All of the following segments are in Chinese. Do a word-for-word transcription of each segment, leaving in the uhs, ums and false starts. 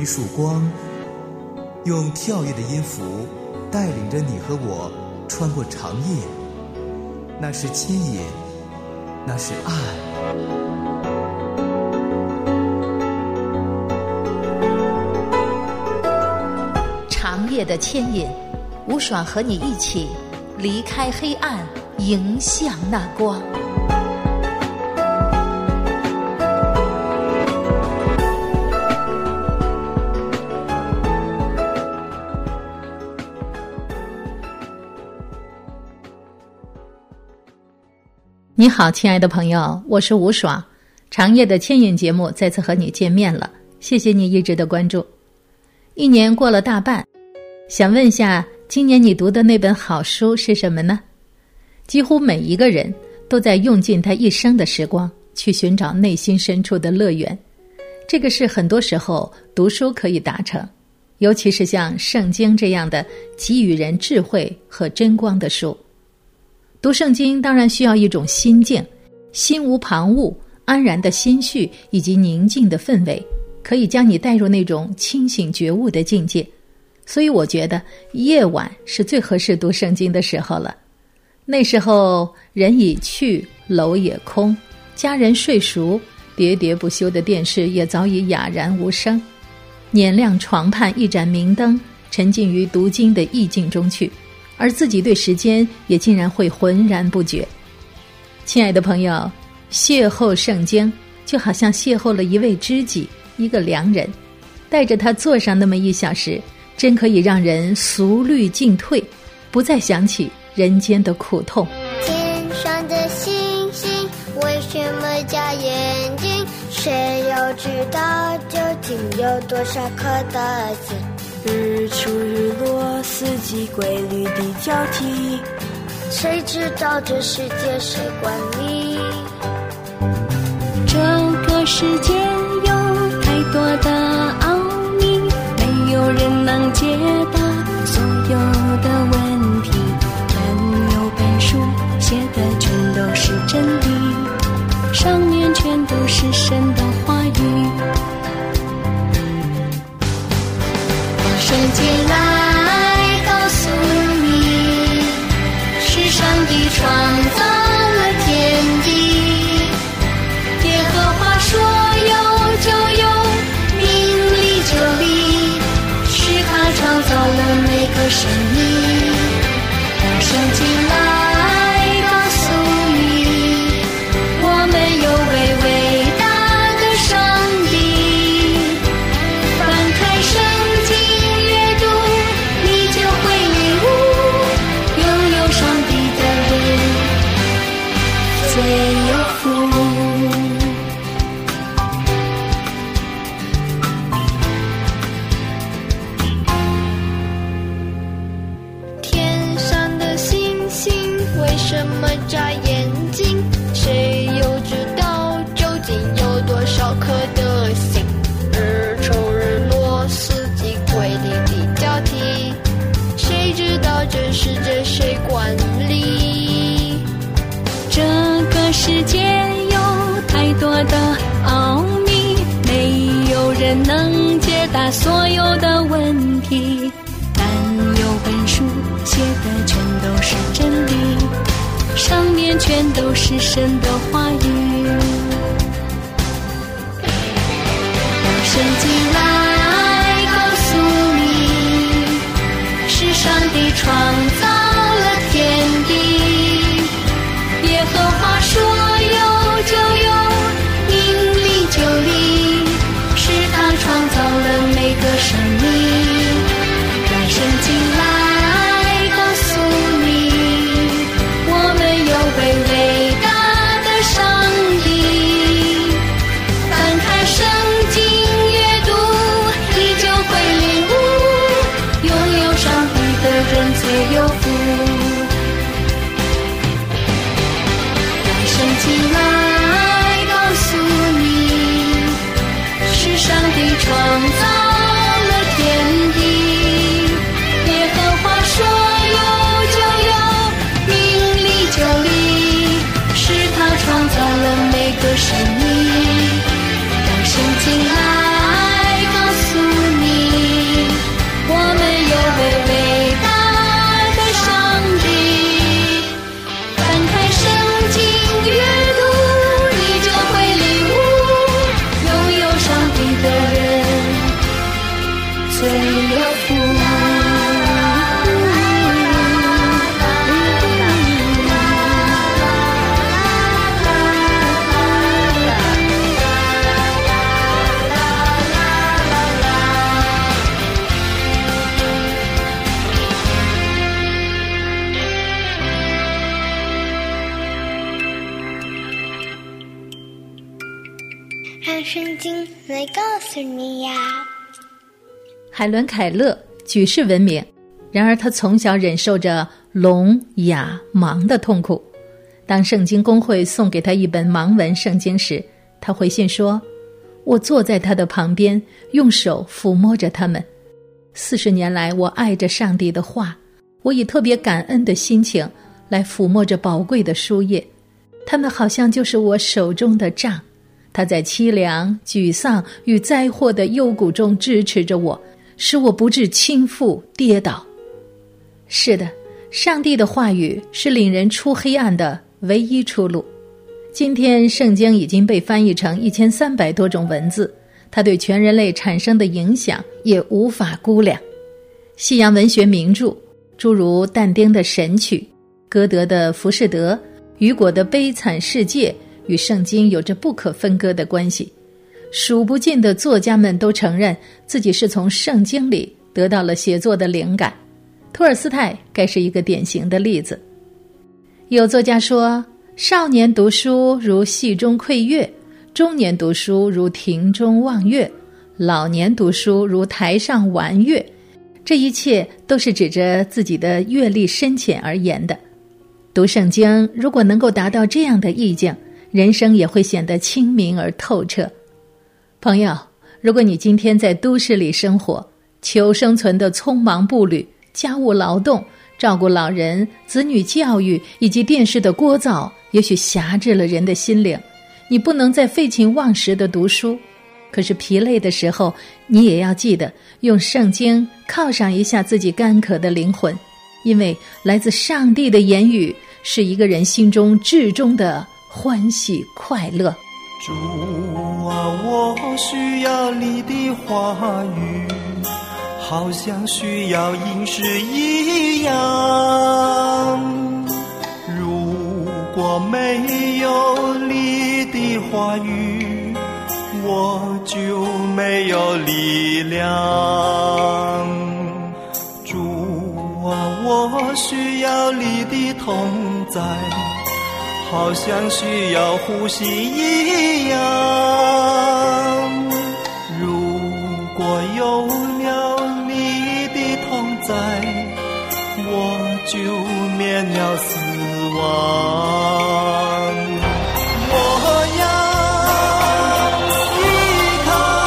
一束光，用跳跃的音符带领着你和我穿过长夜。那是牵引，那是爱。 长夜的牵引，吴爽和你一起离开黑暗，迎向那光。你好，亲爱的朋友，我是吴爽。长夜的牵引节目再次和你见面了，谢谢你一直的关注。一年过了大半，想问下，今年你读的那本好书是什么呢？几乎每一个人都在用尽他一生的时光去寻找内心深处的乐园，这个是很多时候读书可以达成，尤其是像圣经这样的给予人智慧和真光的书。读圣经当然需要一种心境，心无旁骛，安然的心绪以及宁静的氛围，可以将你带入那种清醒觉悟的境界。所以我觉得夜晚是最合适读圣经的时候了。那时候人已去，楼也空，家人睡熟，喋喋不休的电视也早已哑然无声。捻亮床畔一盏明灯，沉浸于读经的意境中去，而自己对时间也竟然会浑然不觉。亲爱的朋友，邂逅圣经就好像邂逅了一位知己，一个良人，带着他坐上那么一小时，真可以让人俗虑进退，不再想起人间的苦痛。 天上的星星为什么眨眼睛？谁又知道究竟有多少颗的星？ 日出日落，四季规律的交替， 谁知道这世界谁管理？ 这个世界有太多的奥秘，没有人能解答所有的问题，但有本书写的全都是真理，上面全都是神的话语。 圣经来告诉你，是上帝创造了天地，耶和华说有就有，命立就立，是他创造了每个生命。让圣经来告诉你，我们有位伟大的上帝。翻开圣经阅读，你就会领悟，拥有上帝的人最有福。天上的星星为什么眨眼睛？谁又知道究竟有多少颗的星？日出日落，四季规律的交替，谁知道这世界谁管理？ 这个世界有太多的奥秘，没有人能解答所有的问题，但有本书写的全都是真理，上面全都是神的话语。 让圣经来告诉你，是上帝创造了天地，耶和华说有就有，命立就立，是他创造了每个生命。让圣经来告诉你，我们有位伟大的上帝。翻开圣经阅读，你就会领悟，拥有上帝的人最有福。让圣经来告诉你，是上帝创造了天地，耶和华说有就有，命立就立，是他创造了每个生命。让圣经来告诉你， 让圣经来告诉你呀。 海伦·凯勒举世闻名，然而他从小忍受着聋、哑、盲的痛苦。当圣经公会送给他一本盲文圣经时，他回信说，我坐在他的旁边，用手抚摸着他们。四十年来，我爱着上帝的话，我以特别感恩的心情来抚摸着宝贵的书页，他们好像就是我手中的杖，他在凄凉、沮丧与灾祸的幽谷中支持着我，使我不致倾覆跌倒。是的，上帝的话语是领人出黑暗的唯一出路。今天圣经已经被翻译成一千三百多种文字，它对全人类产生的影响也无法估量。西洋文学名著诸如但丁的《神曲》、歌德的《浮士德》、雨果的《悲惨世界》与圣经有着不可分割的关系。数不尽的作家们都承认自己是从圣经里得到了写作的灵感，托尔斯泰该是一个典型的例子。有作家说，少年读书如戏中窥月，中年读书如庭中望月，老年读书如台上玩月。这一切都是指着自己的阅历深浅而言的。读圣经如果能够达到这样的意境，人生也会显得清明而透彻。朋友，如果你今天在都市里生活，求生存的匆忙步履，家务劳动，照顾老人，子女教育以及电视的聒噪，也许辖制了人的心灵，你不能再废寝忘食地读书。可是疲累的时候，你也要记得用圣经犒赏一下自己干渴的灵魂，因为来自上帝的言语是一个人心中至终的欢喜快乐。 主啊，我需要你的话语，好像需要饮食一样。如果没有你的话语，我就没有力量。主啊，我需要你的同在，好像需要呼吸一样。如果有了你的同在，我就免了死亡。我要依靠，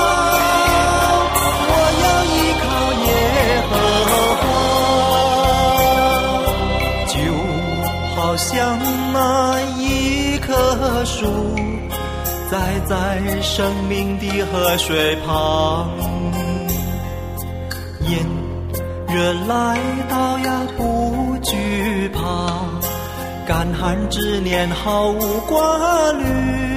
我要依靠耶和华，就好像那一棵树栽在生命的河水旁，炎热来到呀不惧怕，干旱之年毫无挂虑，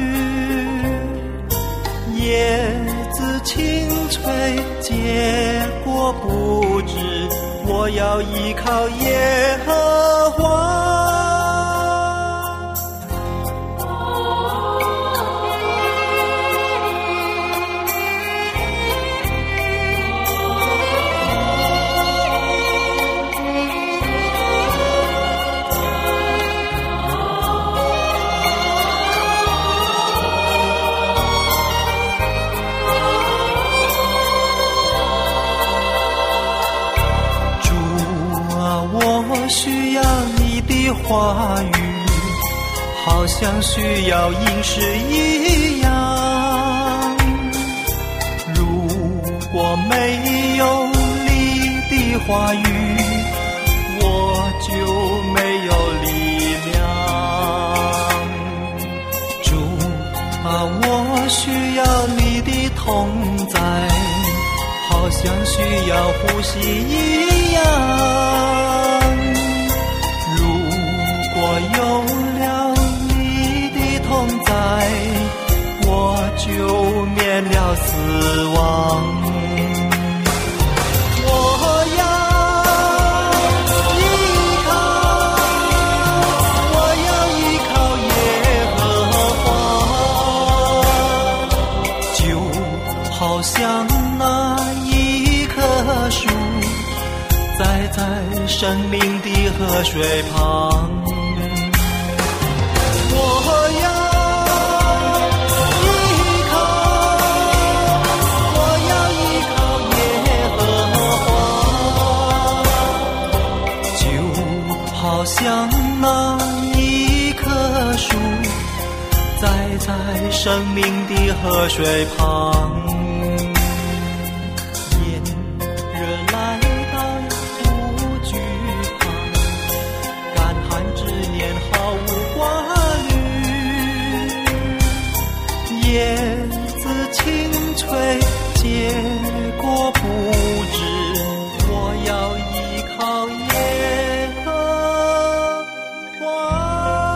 叶子轻垂结果不知，我要依靠耶和华。需要你的话语，好像需要饮食一样。如果没有你的话语，我就没有力量。主啊，我需要你的同在，好像需要呼吸一样。我有了你的同在，我就免了死亡。我要依靠，我要依靠耶和华，就好像那一棵树栽在生命的河水旁。我要依靠， 在生命的河水旁，炎热来到不惧怕，干旱之年毫无挂虑，叶子轻吹，结果不知，我要依靠耶和华。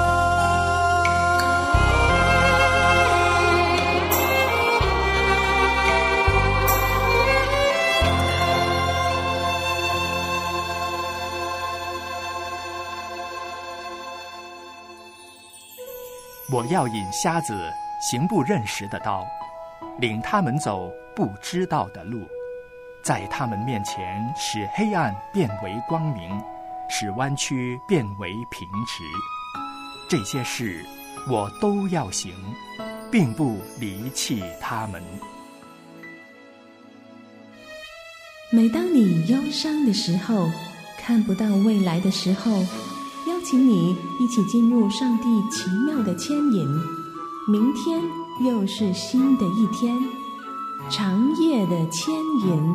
我要引瞎子行不认识的道，领他们走不知道的路，在他们面前使黑暗变为光明，使弯曲变为平直。这些事我都要行，并不离弃他们。 每当你忧伤的时候，看不到未来的时候，邀请你一起进入上帝奇妙的牵引。明天又是新的一天，长夜的牵引。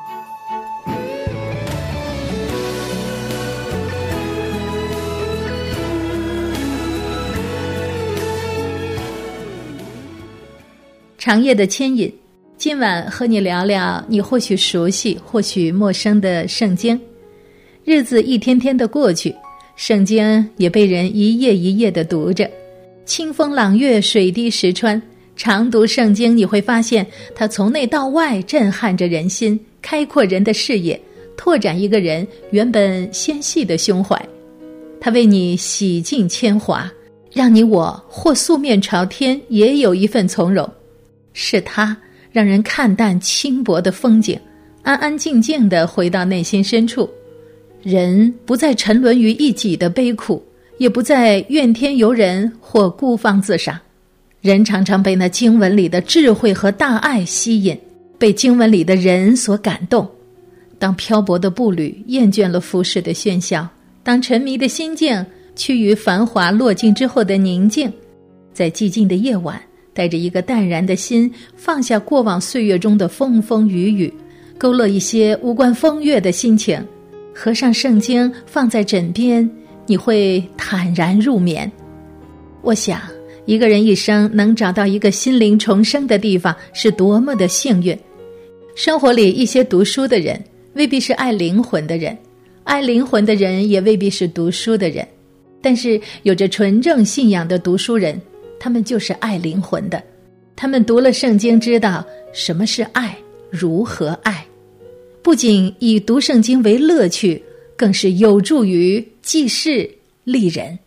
长夜的牵引，今晚和你聊聊你或许熟悉或许陌生的圣经。日子一天天的过去，圣经也被人一页一页的读着，清风朗月，水滴石穿。常读圣经，你会发现它从内到外震撼着人心，开阔人的视野，拓展一个人原本纤细的胸怀。它为你洗净铅华，让你我或素面朝天也有一份从容。是它让人看淡轻薄的风景，安安静静地回到内心深处。人不再沉沦于一己的悲苦，也不再怨天尤人或孤芳自赏。人常常被那经文里的智慧和大爱吸引，被经文里的人所感动。当漂泊的步履厌倦了浮世的喧嚣，当沉迷的心境趋于繁华落尽之后的宁静，在寂静的夜晚，带着一个淡然的心，放下过往岁月中的风风雨雨，勾勒一些无关风月的心情，合上圣经放在枕边，你会坦然入眠。我想一个人一生能找到一个心灵重生的地方是多么的幸运。生活里一些读书的人未必是爱灵魂的人，爱灵魂的人也未必是读书的人，但是有着纯正信仰的读书人，他们就是爱灵魂的。他们读了圣经，知道什么是爱，如何爱，不仅以读圣经为乐趣，更是有助于济世利人。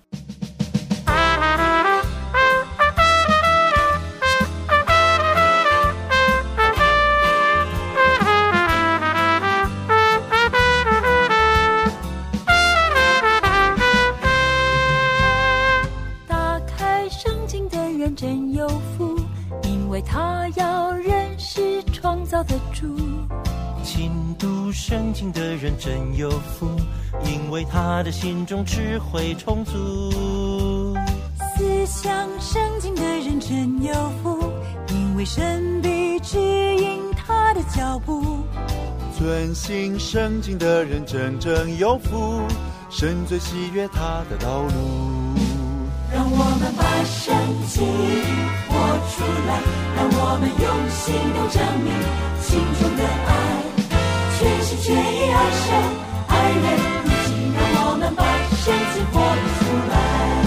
真有福，因为他要认识创造的主。 勤读圣经的人真有福，因为他的心中智慧充足。 思想圣经的人真有福，因为神必指引他的脚步。 遵行圣经的人真正有福，神最喜悦他的道路。 让我们把圣经活出来，让我们用行动证明心中的爱，全心全意爱神爱人如己。让我们把圣经活出来。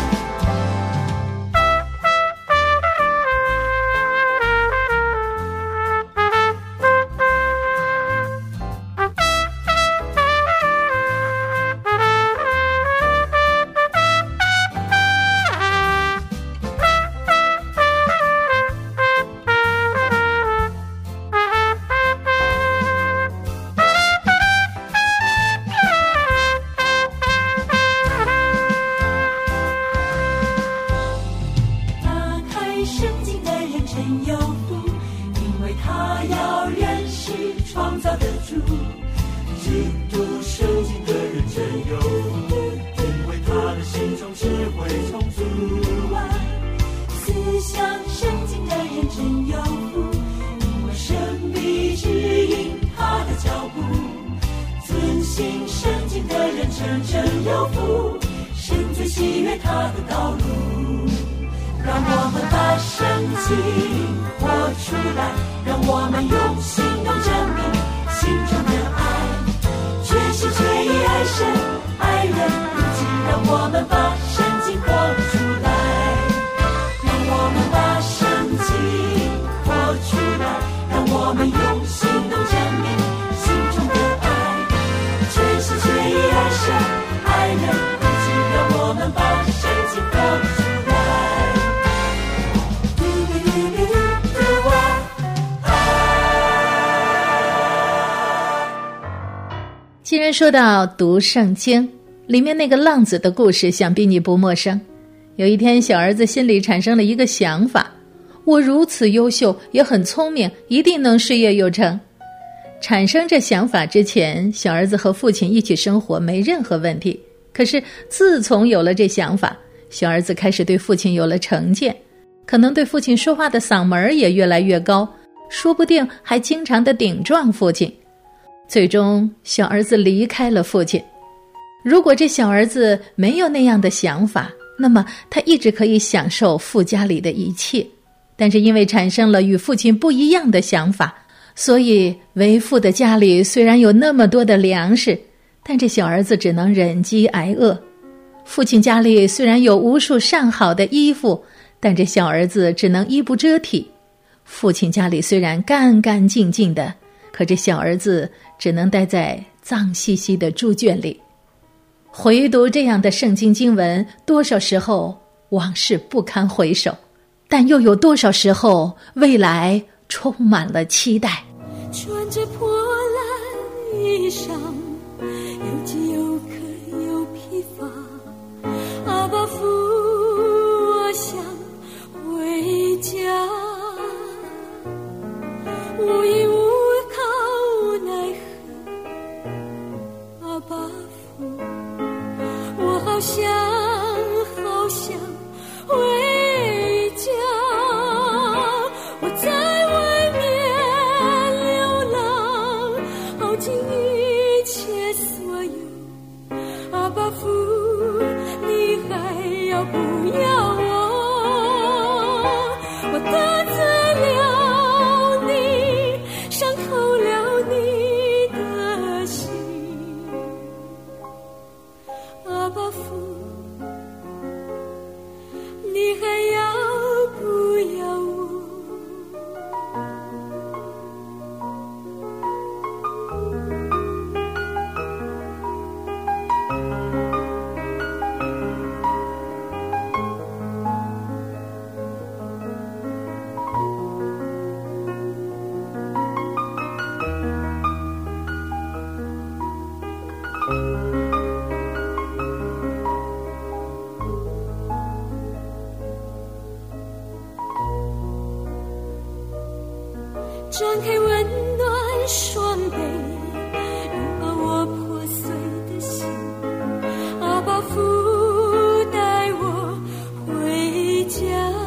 向圣经的人真有福，因为神必指引他的脚步。遵行圣经的人真正有福，神最喜悦他的道路。让我们把圣经活出来，让我们用行动证明心中的爱，全心全意爱神爱人如己。让我们把圣经活出来，让我们把圣经活出来，让我们用行动证明心中的爱，全心全意爱神爱人如己。让我们把圣经活出来。 既然说到读圣经，里面那个浪子的故事想必你不陌生。有一天，小儿子心里产生了一个想法，我如此优秀，也很聪明，一定能事业有成。产生这想法之前，小儿子和父亲一起生活没任何问题。可是自从有了这想法，小儿子开始对父亲有了成见，可能对父亲说话的嗓门也越来越高，说不定还经常的顶撞父亲。最终，小儿子离开了父亲。如果这小儿子没有那样的想法，那么他一直可以享受父家里的一切。但是因为产生了与父亲不一样的想法，所以为父的家里虽然有那么多的粮食，但这小儿子只能忍饥挨饿。父亲家里虽然有无数上好的衣服，但这小儿子只能衣不遮体。父亲家里虽然干干净净的，可这小儿子只能待在脏兮兮的猪圈里。回读这样的圣经经文，多少时候往事不堪回首，但又有多少时候未来充满了期待。 穿着破烂衣裳，有饥有渴有疲乏，阿爸父，我想回家，无依无靠奈何，阿爸父，我好想好想回家，我在外面流浪，耗尽一切所有，阿爸父，你还要不要我？我得罪了你，伤透了你的心，阿爸父，你还要不要我？张开温暖双臂，拥抱我破碎的心，阿爸父，带我回家，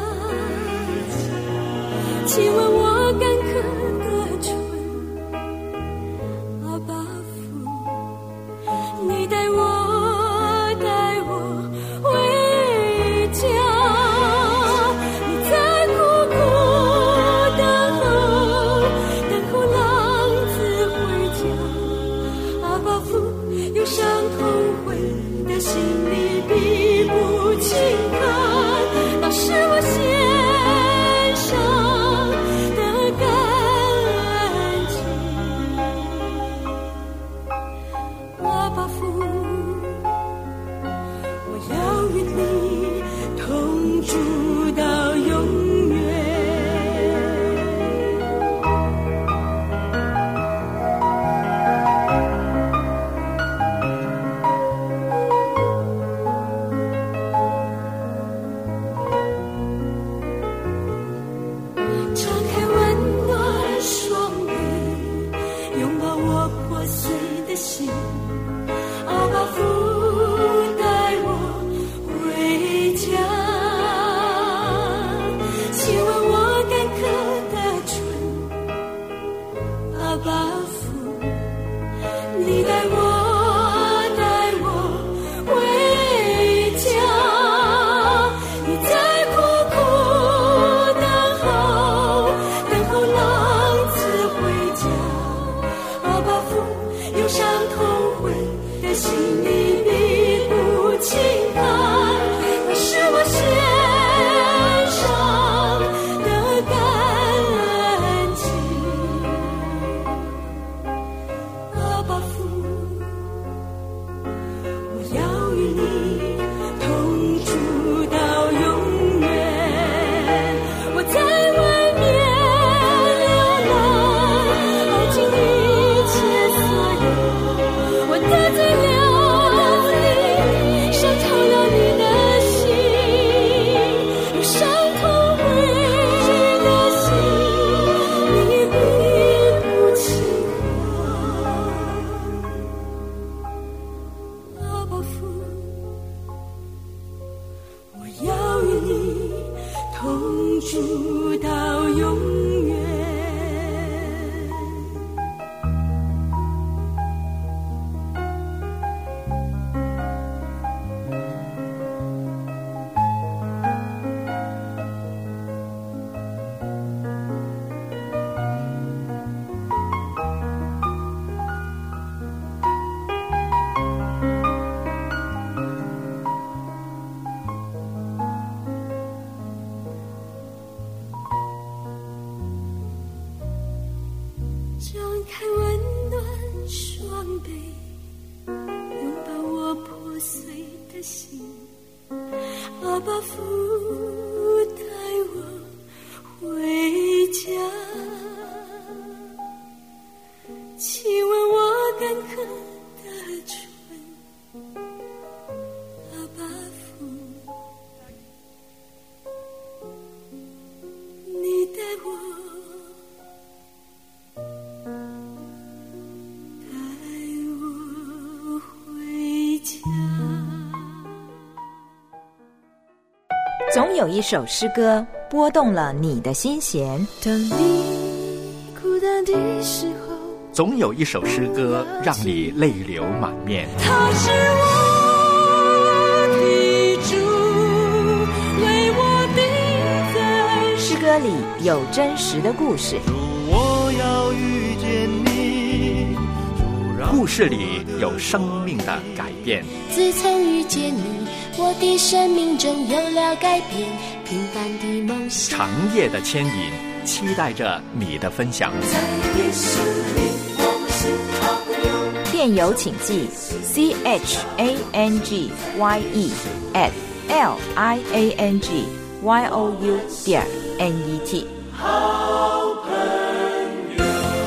亲吻我干渴的唇，阿爸父，你带我带我回家，你在苦苦等候等候浪子回家，阿爸父，有伤痛悔的心里必不轻看，那是我献上的感激，阿爸父，我要与你同住到永远。张开温暖双臂，拥抱我破碎的心，阿爸父，带我回家， 主到永远。张开温暖双臂，拥抱我破碎的心，阿爸父带我回家。亲吻我干涸的唇，阿爸父，你带我总有一首诗歌拨动了你的心弦。 当你孤单的时候， 总有一首诗歌让你泪流满面。 他是我的主，为我定在。 诗歌里有真实的故事， 主，我要遇见你。 故事里有生命的改变。 自从遇见你，我的生命中有了改变，平凡的梦想， 长夜的牵引，期待着你的分享。 在耶稣里我们是好朋友。 电邮请寄 c h a n g y e at l i a n g y o u 点 n e t。 好朋友。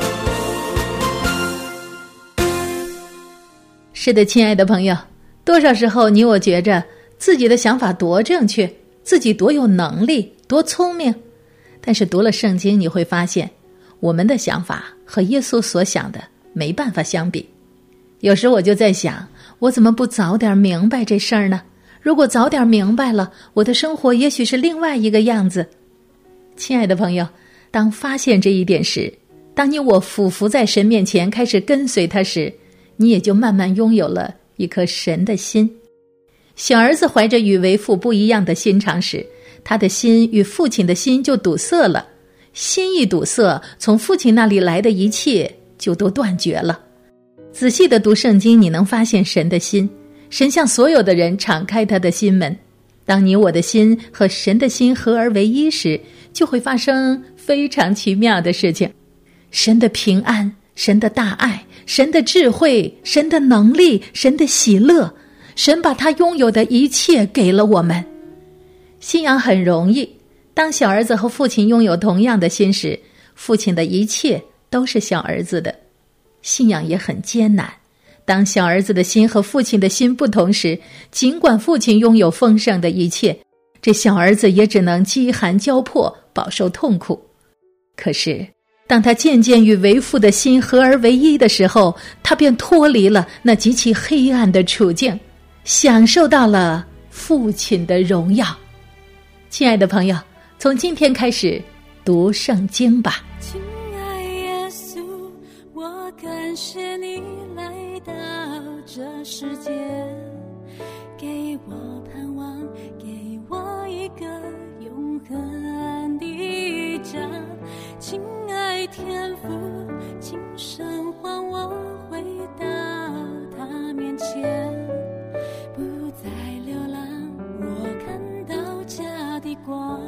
是的，亲爱的朋友，多少时候你我觉着自己的想法多正确，自己多有能力，多聪明，但是读了圣经，你会发现我们的想法和耶稣所想的没办法相比。有时我就在想，我怎么不早点明白这事儿呢？如果早点明白了，我的生活也许是另外一个样子。亲爱的朋友，当发现这一点时，当你我俯伏在神面前开始跟随他时，你也就慢慢拥有了一颗神的心。小儿子怀着与为父不一样的心肠时，他的心与父亲的心就堵塞了，心一堵塞，从父亲那里来的一切就都断绝了。仔细地读圣经，你能发现神的心，神向所有的人敞开他的心门。当你我的心和神的心合而为一时，就会发生非常奇妙的事情。神的平安，神的大爱，神的智慧，神的能力，神的喜乐，神把他拥有的一切给了我们。信仰很容易，当小儿子和父亲拥有同样的心时，父亲的一切都是小儿子的。信仰也很艰难，当小儿子的心和父亲的心不同时，尽管父亲拥有丰盛的一切，这小儿子也只能饥寒交迫，饱受痛苦。可是当他渐渐与为父的心合而为一的时候，他便脱离了那极其黑暗的处境，享受到了父亲的荣耀。亲爱的朋友，从今天开始读圣经吧。 亲爱耶稣，我感谢你来到这世界，给我盼望，给我一个永恒的家。亲爱天父，今生还我回到他面前，不再流浪，我看到家的光。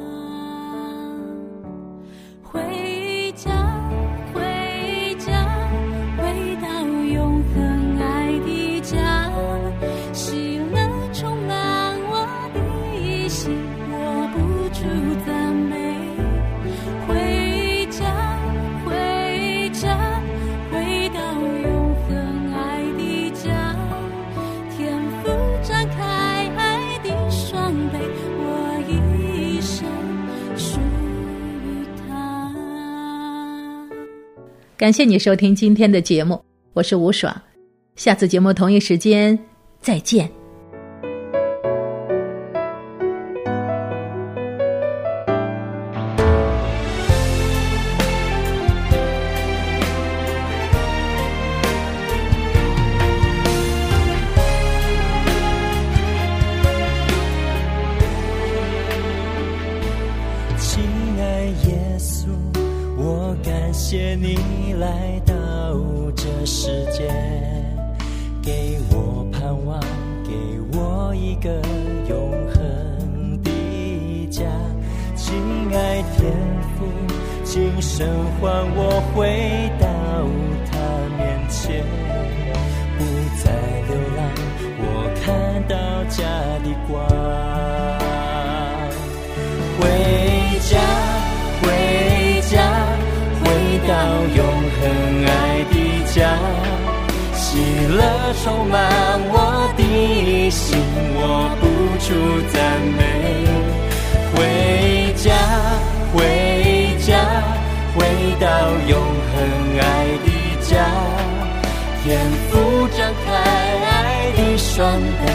回家，回家，回到永恒爱的家，喜乐充满我的心，我不住赞美。回家，回家，回到永恒爱的家，天父展开爱的双臂，我一生属于他。 感谢你收听今天的节目，我是吴爽，下次节目同一时间再见。 爱耶稣，我感谢你来到这世界，给我盼望，给我一个永恒的家。亲爱天父，请神唤我回到他面前，不再流浪，我看到家的光。回家，回家，回到永恒爱的家，喜乐充满我的心，我不住赞美。回家，回家，回到永恒爱的家，天父张开爱的双臂，